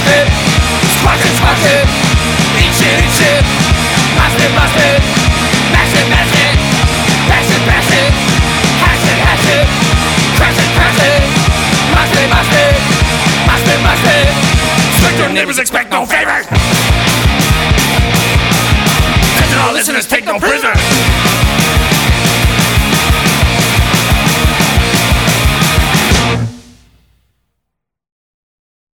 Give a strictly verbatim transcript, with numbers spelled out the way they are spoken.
smash it, smash it, smash it, eat shit, eat shit, mash it, mash it, mash it, mash it, bash it, bash it, hash it, hash it, crash it, crash it, mash it, mash it, mash it, mash it, expect your neighbors, expect no favors. Attention all listeners, take no prisoners.